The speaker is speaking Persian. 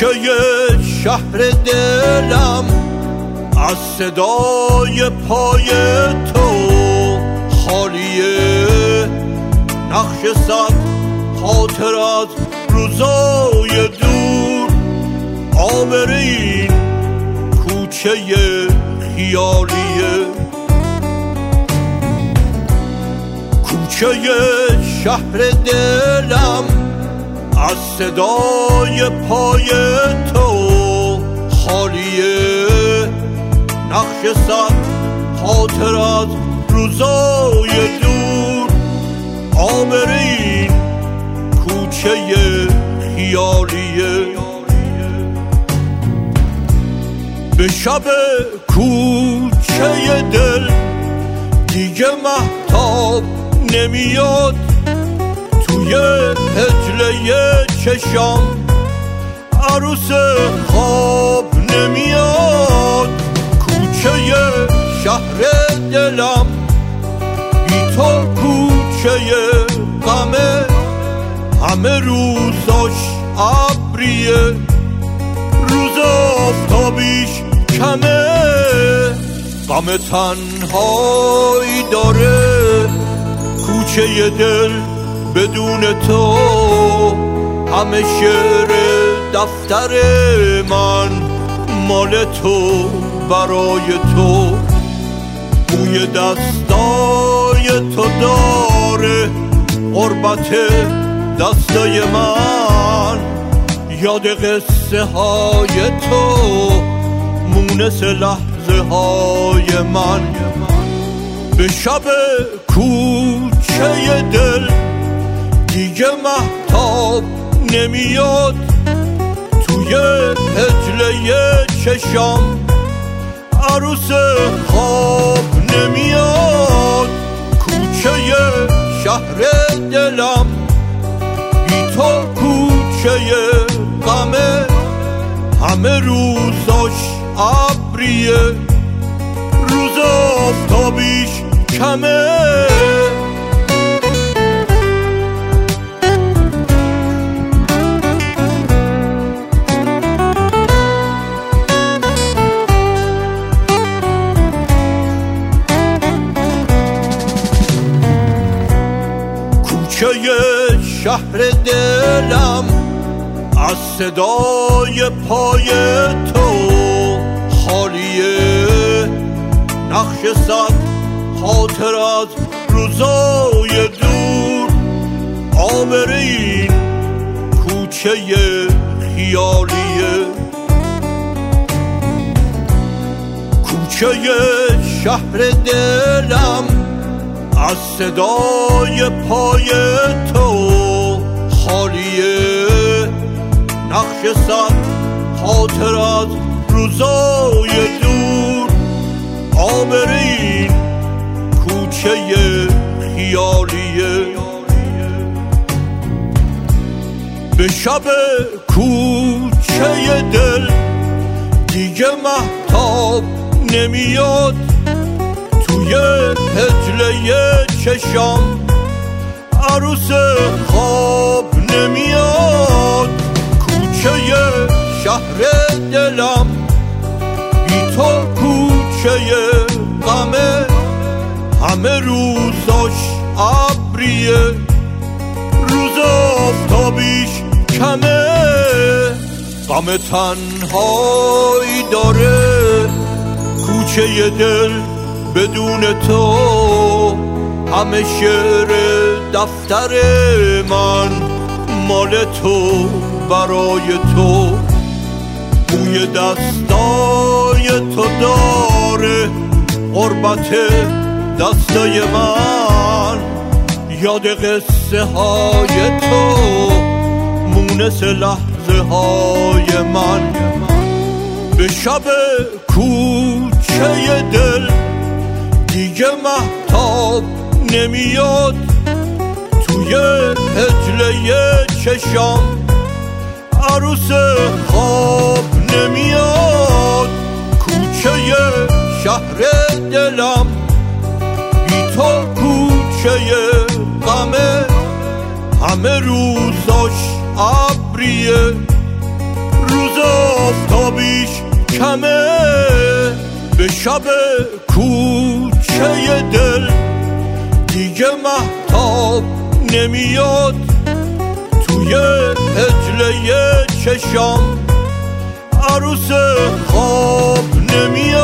کوچه شهر دلم از صدای پای تو خالیه، نقش صد خاطر از روزای دور عابر این کوچه خیالیه. کوچه شهر دلم از صدای پای تو خالیه، نقش صد خاطر از روزای دور عابر این کوچه خیالیه. به شب کوچه دل دیگه مهتاب نمیاد، توی هجله چشام عروس خواب نمیاد. کوچه شهر دلم بی تو کوچه غمه، همه روزاش ابریه، روز آفتابیش کمه. غم تنهایی داره کوچه دل بدون تو، همه شعر دفتر من مال تو برای تو. بوی دستای تو داره قربت دستای من، یاد قصه های تو مونس لحظه های من. به شب کوچه دل دیگه مهتاب نمیاد، توی هجله چشام عروس خواب نمیاد. کوچه شهر دلم بی تو کوچه غمه، همه روزاش ابریه، روز آفتابیش کمه. کوچه شهر دلم از صدای پای تو خالیه، نقش صد خاطر از روزای دور عابر این کوچه خیالیه. کوچه شهر دلم از صدای پای تو خالیه، نقش صد خاطر از روزای دور عابر این کوچه خیالیه. به شب کوچه دل دیگه مهتاب نمیاد، توی هجله چشام عروس خواب نمیاد. کوچه شهر دلم بی تو کوچه غمه، همه روزاش ابریه، روز آفتابیش کمه. غم تنهایی داره کوچه دل بدون تو، همه شعر دفتر من مال تو برای تو. بوی دستای تو داره قربت دستای من، یاد قصه های تو مونس لحظه های من. به شب کوچه دل دیگه مهتاب نمیاد، توی هجله چشام عروس خواب نمیاد. کوچه شهر دلم بی تو کوچه غمه، همه روزاش ابریه، روز آفتابیش کمه به شب کوچه دل دیگه مهتاب نمیاد توی هجله چشام عروس خواب نمیاد